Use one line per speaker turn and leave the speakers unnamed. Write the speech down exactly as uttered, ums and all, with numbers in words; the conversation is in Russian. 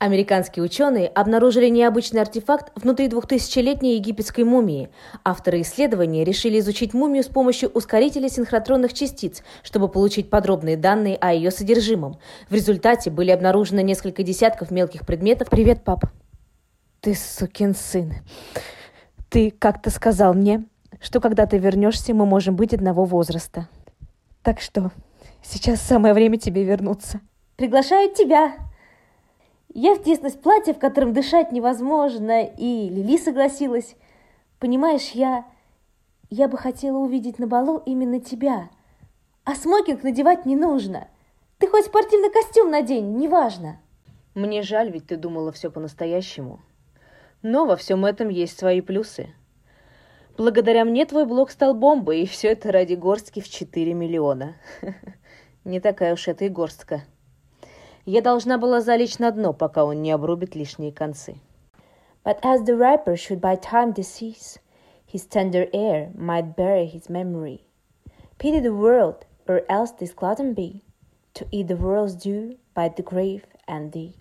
Американские ученые обнаружили необычный артефакт внутри двухтысячелетней египетской мумии. Авторы исследования решили изучить мумию с помощью ускорителя синхротронных частиц, чтобы получить подробные данные о ее содержимом. В результате были обнаружены несколько десятков мелких предметов.
Привет, пап. Ты сукин сын. Ты как-то сказал мне, что когда ты вернешься, мы можем быть одного возраста. Так что сейчас самое время тебе вернуться.
Приглашают тебя. Я втиснулась в платье, в котором дышать невозможно, и Лили согласилась. Понимаешь, я... Я бы хотела увидеть на балу именно тебя. А смокинг надевать не нужно. Ты хоть спортивный костюм надень, неважно.
Мне жаль, ведь ты думала все по-настоящему. Но во всем этом есть свои плюсы. Благодаря мне твой блог стал бомбой, и все это ради горстки в четыре миллиона. Не такая уж это и горстка. Я должна была залечь на дно, пока он не обрубит лишние концы.
But as the riper should by time decease, his tender air might bury his memory. Pity the world, or else this glutton be, to eat the world's due by the grave and thee.